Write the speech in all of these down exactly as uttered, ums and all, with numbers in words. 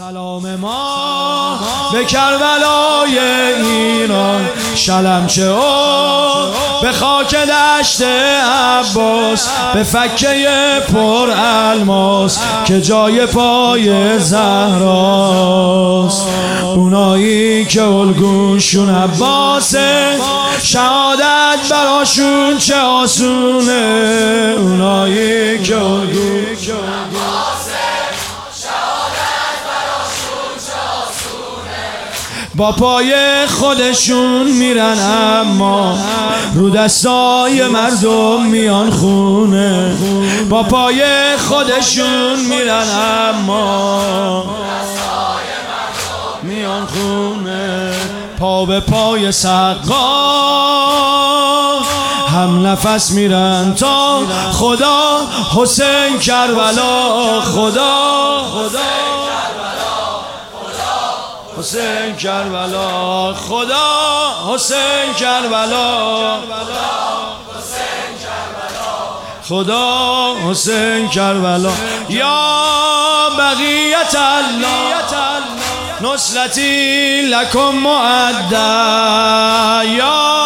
سلام ما به کربلای ایران، شلمچه او به خاک دشت عباس، به فکه پر الماس که جای پای زهراست. اونایی که الگوشون عباسه، شهادت براشون چه آسونه. اونایی که الگوشون با پای خودشون میرن، اما رو دستای مردم میان خونه. با پای خودشون میرن، اما میان خونه. پا به پای سقا هم نفس میرن تا خدا حسین کربلا. خدا خدا حسین کربلا، خدا حسین کربلا، خدا حسین کربلا. یا بقیت الله نصرتی لکم معدا. یا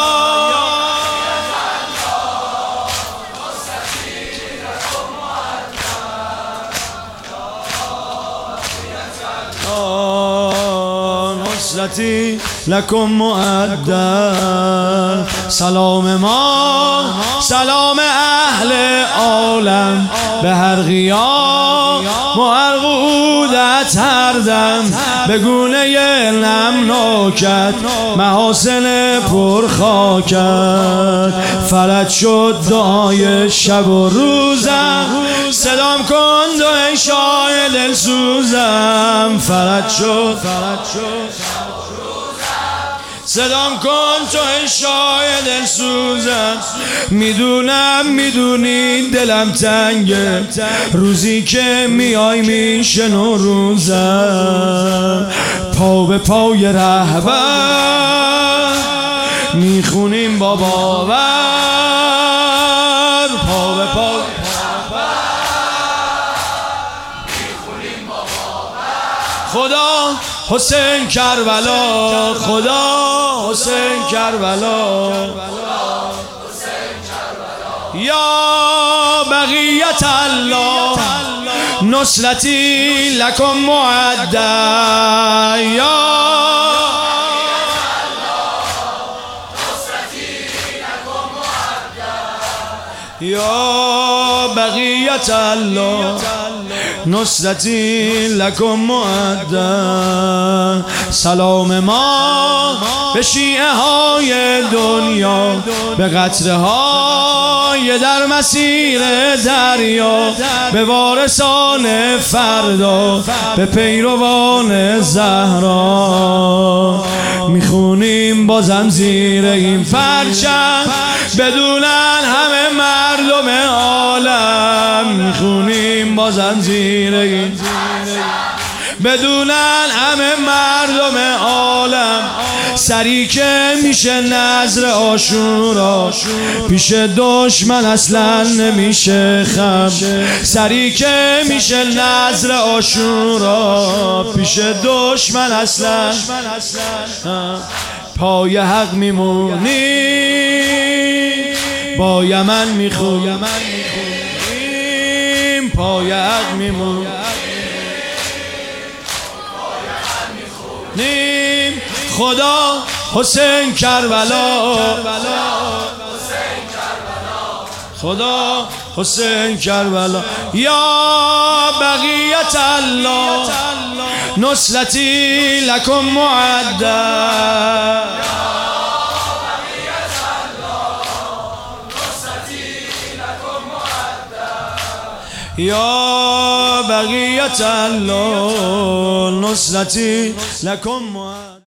نصرتی لکم معدا. سلام ما سلام اهل عالم، به هر قیام و هر قعودت هر دم، به گونه نمناکت محاسن پرخاکت. فرج شد دعای شب و روزم، صدام کن دو شاه دلسوزم. فرج شد فرج شد صدام کن تو ای شاه دلسوزم. میدونم میدونی دلم تنگه، روزی که میای میشه نوروزم. پا به پای رهبر میخونیم با باور، پا به پای میخونیم با باور. خدا حسین کربلا، خدا حسین کربلا. یا بقیت الله نصرتی لکم معدا. یا یا بقیت الله نصرتی لکم معدا. سلام ما به شیعه های دنیا، به قطره های در مسیر دریا، به وارثان فردا، به پیروان زهرا. میخونیم بازم زیر این پرچم، بدونن همه مردم عالم. میخونیم بازم زیر این بدونن همه مردم عالم. سری که میشه نذر عاشورا، پیش دشمن اصلا نمیشه خم. سری که میشه نذر عاشورا، پیش دشمن اصلا پای حق میمونی. با یمن میخونیم، پای حق میمونیم. خدا حسین کربلا، خدا حسین کربلا. یا بقیت الله نصرتی لکم معدا. یا بقیت الله نصرتی لکم معدا.